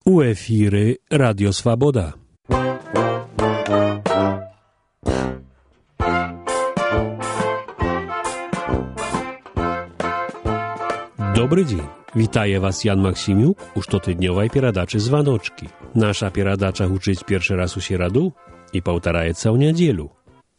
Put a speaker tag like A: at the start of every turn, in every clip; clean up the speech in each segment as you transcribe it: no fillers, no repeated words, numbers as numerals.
A: У эфіры Радіо Свабода. Добрый день. Вітае вас Ян Максімюк у штотыднёвай перадачы «Званочкі». Наша перадача гучыць першы раз у сераду і паўтараецца ў нядзелю.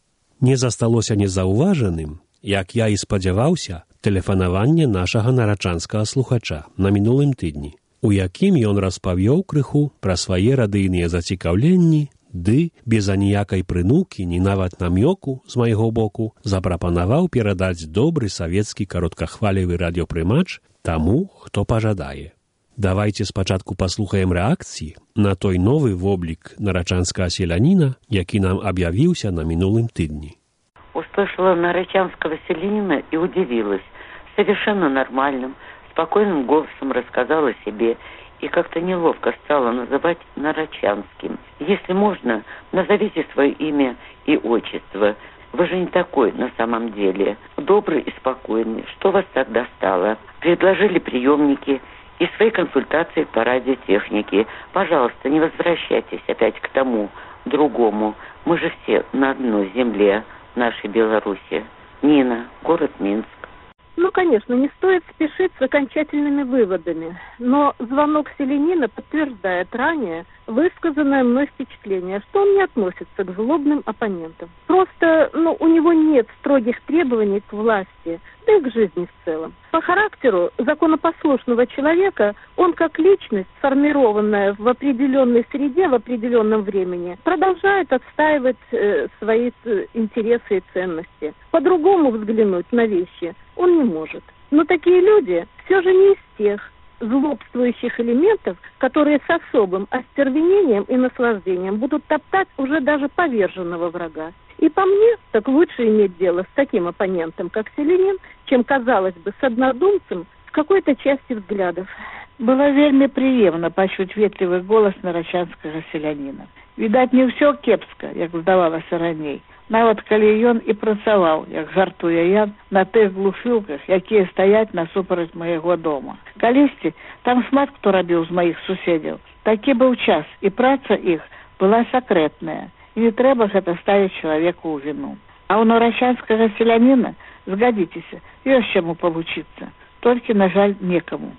A: Не засталося незаўважаным, як я і спадзяваўся, тэлефанаванне нашага нарачанскага слухача на мінулым тыдні, у якім ён распавёў крыху пра свае радыйныя зацікаўленні, ды без аніякай прынукі, ні нават намёку з майго боку запрапанаваў перадаць добры савецкі кароткахвалевы радыёпрымач таму, хто пажадае. Давайте спачатку паслухаем рэакцыі на той новы воблік нарачанскага селяніна, які нам аб'явіўся на мінулым тыдні.
B: Услышала нарачанского селянина и удивилась. Совершенно нормальным, спокойным голосом рассказала о себе и как-то неловко стала называть нарачанским. Если можно, назовите свое имя и отчество. Вы же не такой на самом деле. Добрый и спокойный. Что вас так достало? Предложили приемники и свои консультации по радиотехнике. Пожалуйста, не возвращайтесь опять к тому, другому. Мы же все на одной земле нашей Беларуси. Нина, город Минск.
C: Ну, конечно, не стоит спешить с окончательными выводами, но звонок селянина подтверждает ранее высказанное мной впечатление, что он не относится к злобным оппонентам. Просто, у него нет строгих требований к власти, да и к жизни в целом. По характеру законопослушного человека он, как личность, сформированная в определенной среде, в определенном времени, продолжает отстаивать свои интересы и ценности. По-другому взглянуть на вещи он не может. Но такие люди все же не из тех злобствующих элементов, которые с особым остервенением и наслаждением будут топтать уже даже поверженного врага. И по мне, так лучше иметь дело с таким оппонентом, как селянин, чем, казалось бы, с однодумцем в какой-то части взглядов.
D: Было вельмі прыемна пачуць ветлівы голас нарачанскага селяніна. Відаць, не ўсё кепска, як здавалася раней. Нават калі ён і працаваў, як жартуе Ян, на тых глушылках, якія стаяць насупраць майго дома. Калісьці там шмат хто рабіў з маіх суседзяў. Такі быў час, і праца іх была сакрэтная, і не трэба гэта ставіць чалавеку ў віну. А ў нарачанскага селяніна, згадзіцеся, ёсць чаму павучыцца, толькі, на жаль, некаму.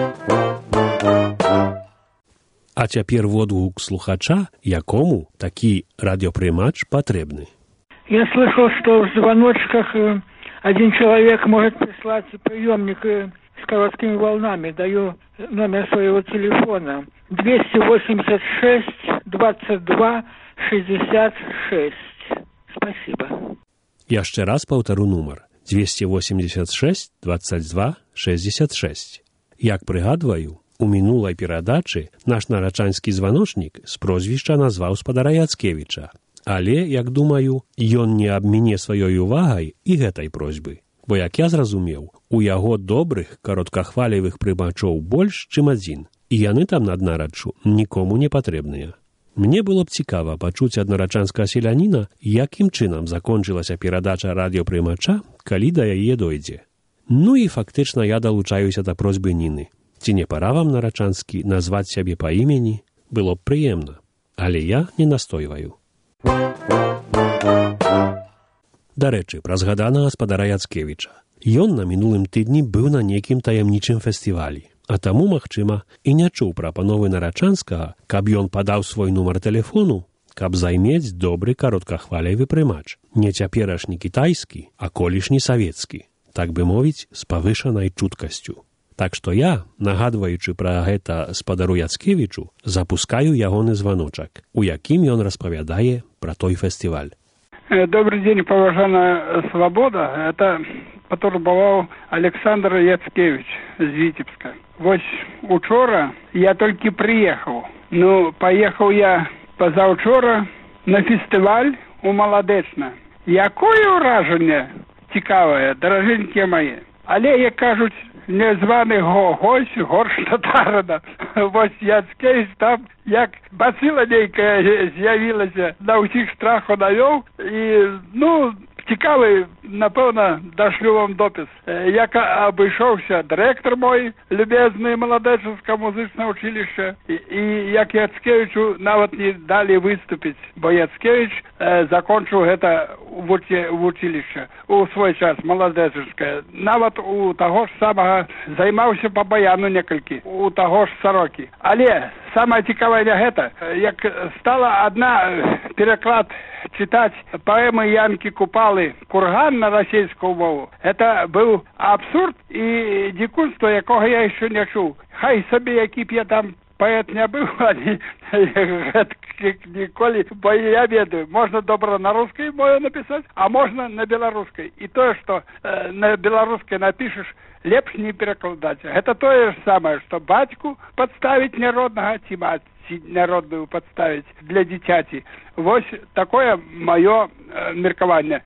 A: А цяпер водгук слухача, якому такі радыёпрымач патрэбны.
E: Я слышал, что в звоночках один человек может прислать приемник с короткими волнами. Даю номер своего телефона. 286 22 66. Спасибо.
A: Яшчэ раз паўтару нумар. 286 22 66. Як прыгадваю, у мінулай перадачы наш нарачанскі званочнік з прозвішча назваў спадара Яцкевіча. Але, як думаю, ён не абміне сваёй увагай і гэтай просьбы. Бо, як я зразумеў, у яго добрых кароткахвалевых прымачоў больш, чым адзін. І яны там над нараччу нікому не патрэбныя. Мне было б цікава пачуць ад нарачанскага селяніна, якім чынам закончылася перадача радыёпрымача, калі да яе дойдзе. Ну і фактычна я далучаюся да просьбы Ніны. Ці не пара вам, нарачанскі, назваць сябе па імені? Было б прыемна. Але я не настойваю. Дарэчы, пра згаданага спадара Яцкевіча. Ён на мінулым тыдні быў на нейкім таямнічым фестывалі, а таму, магчыма, і не чуў прапановы нарачанскага, каб ён падаў свой нумар тэлефону, каб займець добры кароткахвалевы прымач, не цяперашні кітайскі, а колішні савецкі, так бы мовіць, з павышанай чуткасцю. Так што я, нагадваючы пра гэта спадару Яцкевічу, запускаю ягоны званочак, у якім ён распавядае пра той фестываль.
E: Добрый день, поважанная Свобода. Это патурбаваў Александр Яцкевич з Витебска. Вось учора я толькі прыехаў. Паехаў я пазаўчора на фестываль у Маладэчна. Якое ўражанне цікавае, даражэнькія мае. Але, як кажуць, незваны гость горш татарана. Вось Яцкевич там, як бацыла нейкая з'явілася, на ўсіх страху навёў. І, Цікавий, напевно, дашлю вам допис. Як обійшовся директор мой, любезний Молодеченське музичне училище, і як Яцкевичу навіть не дали виступити, бо Яцкевич закончив це в училище у свій час, Молодеченське. Навіть у того ж самого займався по баяну некільки, у того ж Сороки. Але саме цікаве не це, як стала одна переклад читать поэмы Янки Купалы «Курган» на российскую мову. Это был абсурд и дикунство, якого я еще не чув. Хай собі, який б я там поэт не був, але ніколи, бо я ведаю, можна добре на русской мове написать, а можно на белорусской. И то, что на белорусской напишешь, лепш не перекладать. Это то же самое, что батьку подставить народного, ці мать народную подставить для дитяти. Вот такое мое меркование.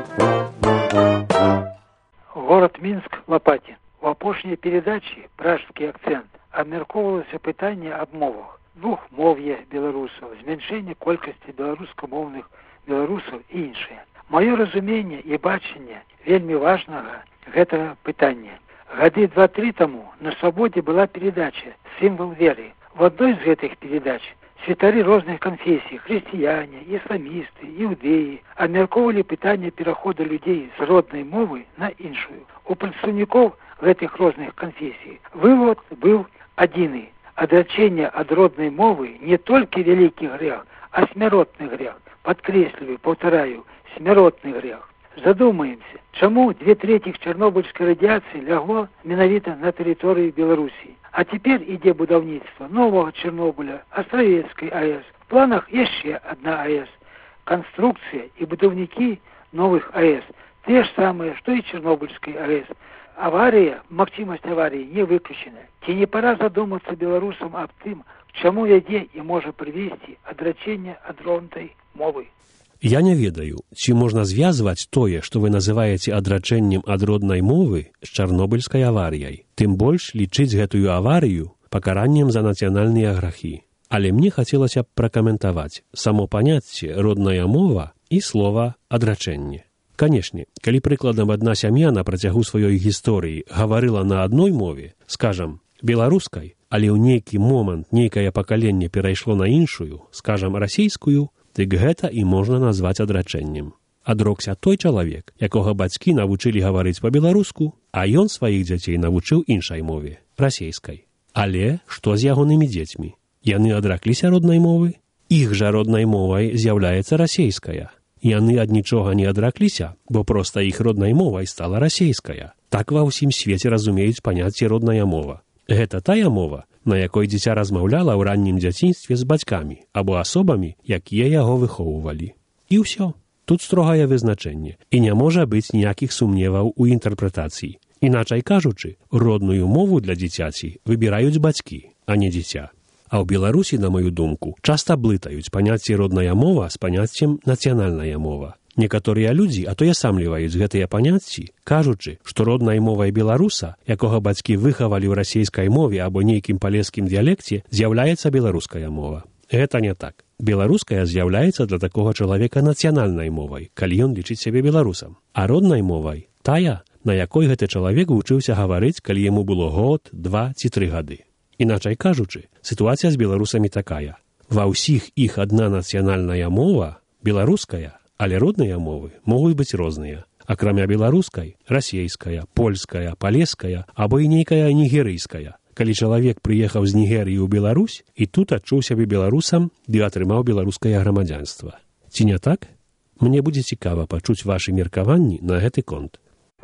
F: Город Минск, Лопатин. В апошняй передаче «Пражский акцент» абмяркоўвалася пытанне аб мовах. Двухмов'я беларусаў, змяншэнне колькасці беларускамоўных беларусаў і іншае. Маё разуменне і бачанне вельмі важнага гэтага пытання. Гады 2-3 таму на Свабодзе была передача «Сімвал веры». В одной з гэтых передач святары розных канфесій, хрысціяне, ісламісты, іўдэі абмяркоўвалі пытанне перахода людзей з роднай мовы на іншую. У прадстаўнікоў гэтых розных канфесій вывод быў адзіны. Адрачэнне ад роднай мовы не толькі вялікі грэх, а смяротны грэх. Падкрэсліваю, паўтараю, смяротны грэх. Задумаемся, чаму 2/3 чарнобыльскай радыяцыі лягло менавіта на тэрыторыі Беларусі. А цяпер ідзе будаўніцтва новага Чарнобыля, Астравецкай АЭС. В планах яшчэ адна АЭС. Канструкцыя і будаўнікі новых АЭС тыя ж самыя, што і Чарнобыльскай АЭС. Аварія, магчымасць аварыі не выключана. Ці не пора задумацца беларусам аб тым, к чаму ядзе і можа прывесці адрачэнне ад роднай мовы?
A: Я не ведаю, ці можна звязваць тое, што вы называеце адрачэннем ад роднай мовы з чарнобыльскай аварыяй. Тым больш лічыць гэтую аварыю пакараннем за нацыянальныя грахі. Але мне хацелася б пракаментаваць само паняцце родная мова і слова адрачэнне. Канешне, калі прыкладам адна сям'я на працягу сваёй гісторыі гаварыла на адной мове, скажам, беларускай, але ў нейкі момант нейкае пакаленне перайшло на іншую, скажам, расійскую, дык гэта і можна назваць адрачэннем. Адрокся той чалавек, якога бацькі навучылі гаварыць па-беларуску, а ён сваіх дзяцей навучыў іншай мове, расейскай. Але што з ягонымі дзецьмі? Яны адракліся роднай мовы? Іх жа роднай мовай з'яўляецца расейская. Яны ад нічога не адракліся, бо проста іх роднай мовай стала расейская. Так ва ўсім свеце разумеюць паняцце родная мова. Гэта тая мова, на якой дзіця размаўляла ў раннім дзяцінстве з бацькамі або асобамі, якія яго выхоўвалі. І ўсё. Тут строгае вызначэнне, і не можа быць ніякіх сумневаў у інтэрпрэтацыі. Іначай кажучы, родную мову для дзіцяці выбіраюць бацькі, а не дзіця. А ў Беларусі, на маю думку, часта блытаюць паняцце родная мова з паняццем нацыянальная мова. Некаторыя людзі атоясамліваюць гэтыя паняцці, кажучы, што роднай мовай беларуса, якога бацькі выхавалі ў расейскай мове або нейкім палескім дыялекце, з'яўляецца беларуская мова. Гэта не так. Беларуская з'яўляецца для такога чалавека нацыянальнай мовай, калі ён лічыць сябе беларусам. А роднай мовай тая, на якой гэты чалавек вучыўся гаварыць, калі яму было год, 2 ці 3 гады. Іначай кажучы, сітуацыя з беларусамі такая. Ва ўсіх іх адна нацыянальная мова, беларуская, але родныя мовы могуць быць розныя. Акрамя беларускай, расейская, польская, палеская або і нейкая нігерыйская. Калі чалавек прыехаў з Нігерыі ў Беларусь і тут адчуў сябе беларусам, ды атрымаў беларускае грамадзянства. Ці не так? Мне будзе цікава пачуць вашы меркаванні на гэты конт.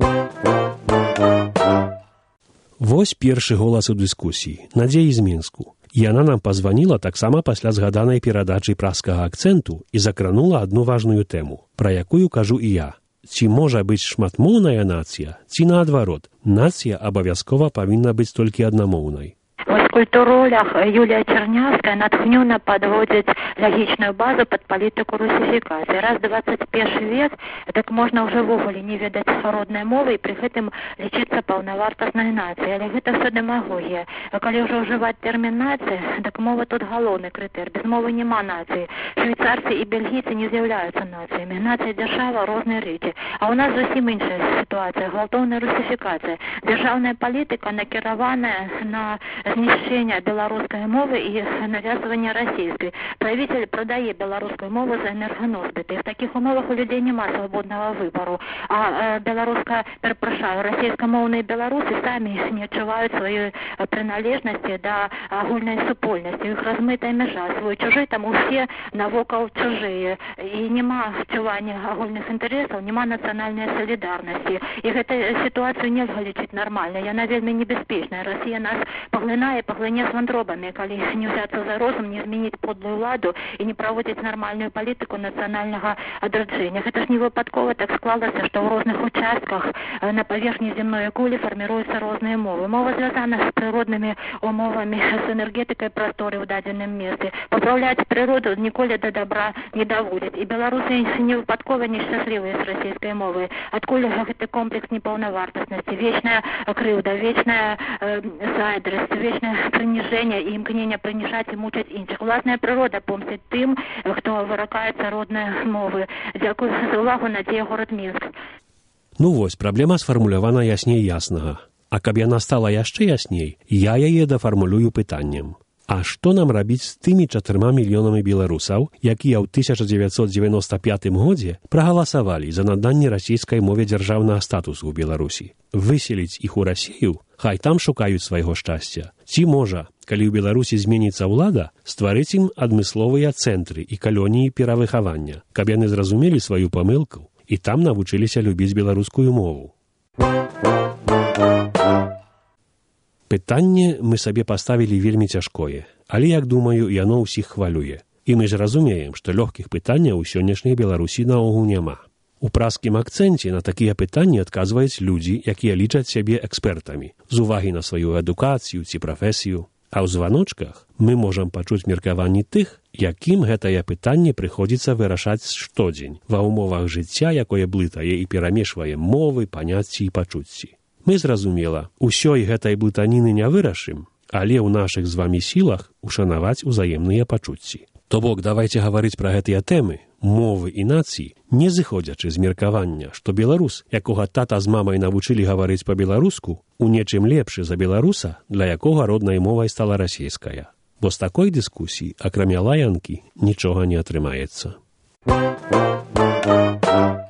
A: Вось першы голас у дыскусіі, Надзеі з Мінску. Яна нам пазваніла таксама пасля згаданай перадачы пражскага акцэнту і закранула адну важную тэму, пра якую кажу і я. Ці можа быць шматмоўная нацыя, ці наадварот, нацыя абавязкова павінна быць толькі аднамоўнай?
B: Мой
G: культуролог Юлія Чернявская натхнёна подводзіць лагічную базу под палітыку русифікацыі. Раз 21 век, так можна ўжо ввогуле не ведаць роднай мовы і пры гэтым лічыцца паўнавартаснай нацыяй. Але гэта ўсё дэмагогія. Калі ўжо ўжываць тэрмін нацыя, так мова тут галоўны крытэр. Без мовы няма нацыі. Швейцарцы і бельгійцы не з'яўляюцца нацыямі. Нацыя, дзяржава, розныя рэчы. А ў нас зусім іншая сітуацыя, гвалтоўная русифікацыя. Дзяржаўная палітыка накіраваная на знішчэнне беларускай мовы і навязванне расійскай. Правитель продае беларускую мову за энерганосбіты. В такіх умовах у людзей няма свабоднага выбару. А расійскамоўныя беларусы самі не адчуваюць сваёй прыналежнасці да агульнай супольнасці. Іх размытая мяжа, свой чужой, там усе навокал чужыя. І няма адчування агульных інтарэсаў, няма нацыянальнай салідарнасці. І гэту сітуацыю нельга лічыць нармальнай. Яна вельмі небяспечная. Расія нас паглынае, паглыне з вандробамі, калі не ўзяцца за розум, не змяніць подлую ладу і не праводзіць нармальную палітыку нацыянальнага адраджэння. Гэта ж не выпадкова так склалася, што ў розных участках на паверхні земной кулі фарміруюцца розныя мовы. Мова звязана з прыроднымі умовамі, з энергетыкай прасторы ў дадзеным месцы. Папраўляць прыроду ніколі да добра не даводзяць. І беларусы не выпадкова нешчаслівыя з расійскай мовы. Адкуль гэты комплекс непаўнавартаснасці, вечная крыўда, вечная зайздрасць, вечнае прыніжэнне і імкненне прыніжаць і мучыць іншых. Уласная прырода помсціць тым, хто выракаецца роднай мовы. Дзякую за ўвагу. Надзея, горад Мінск.
A: Ну вось, праблема сфармулявана ясней яснага. А каб яна стала яшчэ ясней, я яе дафармулюю пытаннем. А што нам рабіць з тымі 4 мільёнамі беларусаў, якія ў 1995 годзе прагаласавалі за наданне расійскай мове дзяржаўнага статусу ў Беларусі? Выселіць іх у Расію? Хай там шукаюць свайго шчасця. Ці можа, калі ў Беларусі зменіцца ўлада, стварыць ім адмысловыя цэнтры і калоніі перавыхавання, каб яны зразумелі сваю памылку і там навучыліся любіць беларускую мову. Пытанне мы сабе паставілі вельмі цяжкое, але, як думаю, яно ўсіх хвалюе. І мы ж разумеем, што лёгкіх пытанняў у сённяшняй Беларусі наогул няма. У праскім акцэнце на такія пытанні адказваюць людзі, якія лічаць сябе экспертамі, з увагі на сваю адукацыю ці прафесію. А ў званочках мы можам пачуць меркаванні тых, якім гэтае пытанне прыходзіцца вырашаць штодзень ва ўмовах жыцця, якое блытае і перамешвае мовы, паняцці і пачуцці. Мы, зразумела, усёй гэтай блытаніны не вырашым, але ў нашых з вамі сілах ушанаваць узаемныя пачуцці. То бок, давайце гаварыць пра гэтыя тэмы, мовы і нацыі, не зыходзячы з меркавання, што беларус, якога тата з мамай навучылі гаварыць па-беларуску, у нечым лепшы за беларуса, для якога роднай мовай стала расійская. Бо з такой дыскусіі, акрамя лаянкі, нічога не атрымаецца.